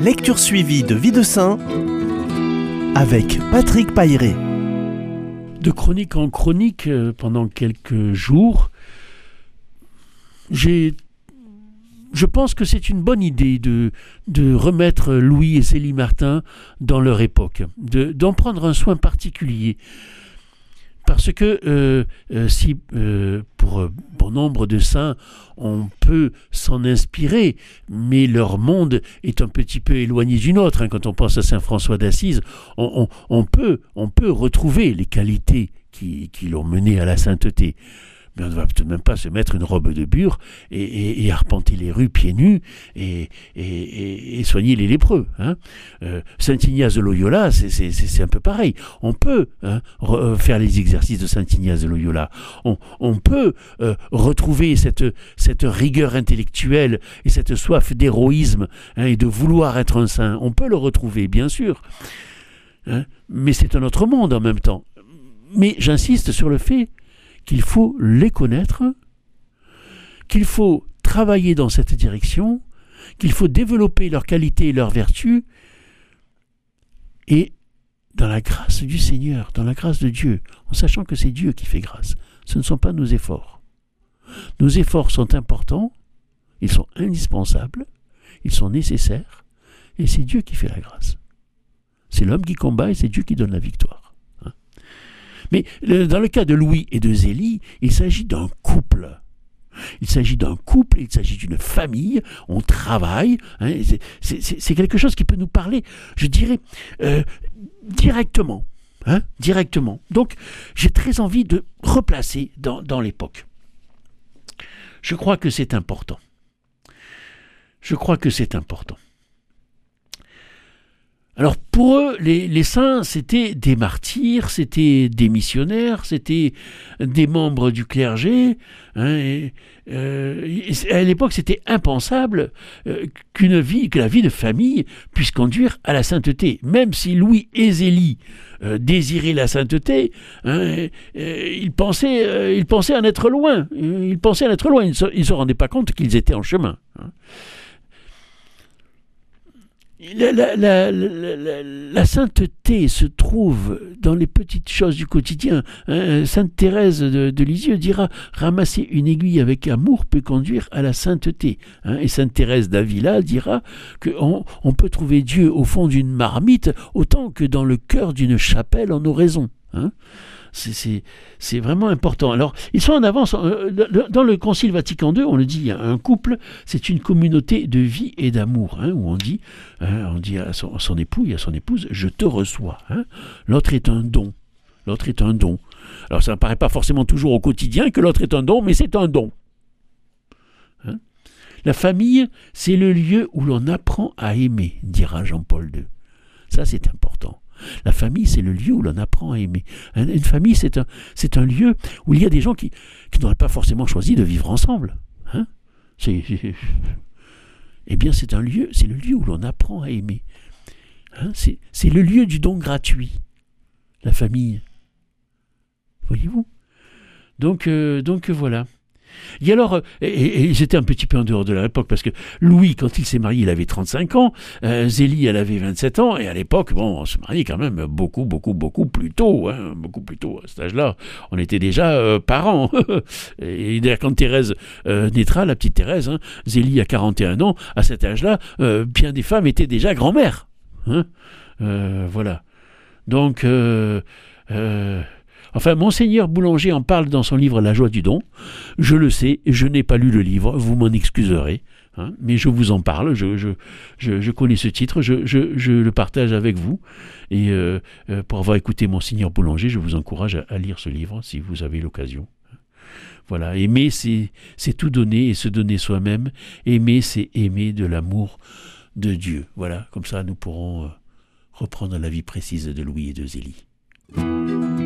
Lecture suivie de Vie de Saint avec Patrick Pailleret. De chronique en chronique, pendant quelques jours, je pense que c'est une bonne idée de remettre Louis et Zélie Martin dans leur époque, d'en prendre un soin particulier. Parce que si pour bon nombre de saints, on peut s'en inspirer, mais leur monde est un petit peu éloigné du nôtre. Quand on pense à saint François d'Assise, on peut retrouver les qualités qui l'ont mené à la sainteté. Mais on ne va tout de même pas se mettre une robe de bure et arpenter les rues pieds nus et soigner les lépreux. Saint Ignace de Loyola, c'est un peu pareil. On peut faire les exercices de Saint Ignace de Loyola. On peut retrouver cette rigueur intellectuelle et cette soif d'héroïsme et de vouloir être un saint. On peut le retrouver, bien sûr. Mais c'est un autre monde en même temps. Mais j'insiste sur le fait qu'il faut les connaître, qu'il faut travailler dans cette direction, qu'il faut développer leurs qualités et leurs vertus, et dans la grâce du Seigneur, dans la grâce de Dieu, en sachant que c'est Dieu qui fait grâce. Ce ne sont pas nos efforts. Nos efforts sont importants, ils sont indispensables, ils sont nécessaires, et c'est Dieu qui fait la grâce. C'est l'homme qui combat et c'est Dieu qui donne la victoire. Mais dans le cas de Louis et de Zélie, il s'agit d'un couple. Il s'agit d'une famille, on travaille. C'est quelque chose qui peut nous parler, je dirais, directement. Directement. Donc, j'ai très envie de replacer dans l'époque. Je crois que c'est important. Alors pour eux, les saints, c'était des martyrs, c'était des missionnaires, c'était des membres du clergé. À l'époque, c'était impensable que la vie de famille puisse conduire à la sainteté. Même si Louis et Zélie désiraient la sainteté, ils pensaient en être loin. Ils ne se rendaient pas compte qu'ils étaient en chemin. La sainteté se trouve dans les petites choses du quotidien. Sainte Thérèse de Lisieux dira « Ramasser une aiguille avec amour peut conduire à la sainteté ». Et Sainte Thérèse d'Avila dira qu'on peut trouver Dieu au fond d'une marmite autant que dans le cœur d'une chapelle en oraison. C'est vraiment important. Alors, ils sont en avance. Dans le Concile Vatican II, on le dit, un couple, c'est une communauté de vie et d'amour, où on dit à son époux et à son épouse, je te reçois. L'autre est un don. Alors, ça ne paraît pas forcément toujours au quotidien que l'autre est un don, mais c'est un don. La famille, c'est le lieu où l'on apprend à aimer, dira Jean-Paul II. Ça, c'est important. La famille, c'est le lieu où l'on apprend à aimer. Une famille, c'est un lieu où il y a des gens qui n'auraient pas forcément choisi de vivre ensemble. Eh bien, c'est le lieu où l'on apprend à aimer. C'est le lieu du don gratuit, la famille. Voyez-vous ? Donc voilà. Et alors, et j'étais un petit peu en dehors de l'époque, parce que Louis, quand il s'est marié, il avait 35 ans, Zélie, elle avait 27 ans, et à l'époque, on se mariait quand même beaucoup plus tôt, beaucoup plus tôt. À cet âge-là, on était déjà parents. Et d'ailleurs, quand Thérèse naîtra, la petite Thérèse, Zélie a 41 ans, à cet âge-là, bien des femmes étaient déjà grand-mères. Voilà. Donc... Enfin, Monseigneur Boulanger en parle dans son livre « La joie du don ». Je le sais, je n'ai pas lu le livre, vous m'en excuserez, mais je vous en parle, je connais ce titre, je le partage avec vous. Et pour avoir écouté Monseigneur Boulanger, je vous encourage à lire ce livre, si vous avez l'occasion. Voilà, aimer, c'est tout donner et se donner soi-même. Aimer, c'est aimer de l'amour de Dieu. Voilà, comme ça, nous pourrons reprendre la vie précise de Louis et de Zélie.